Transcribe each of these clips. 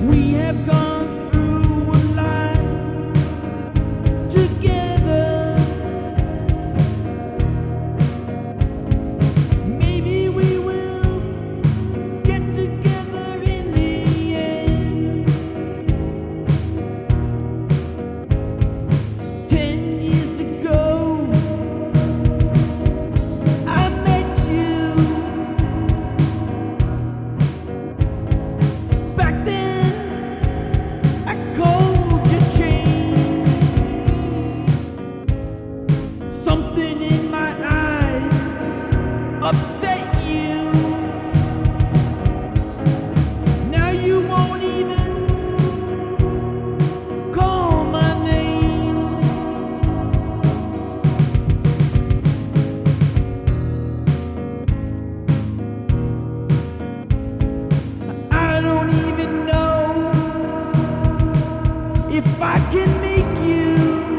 We have gone through a lot together. Maybe we will get together in the end. 10 years ago, I met you. Back then, I called your chain. Something in my eyes upset you. Now you won't even call my name. I don't even know if I can make you.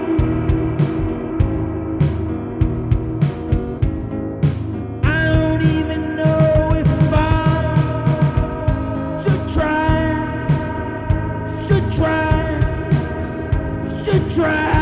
I don't even know if I should try, should try, should try.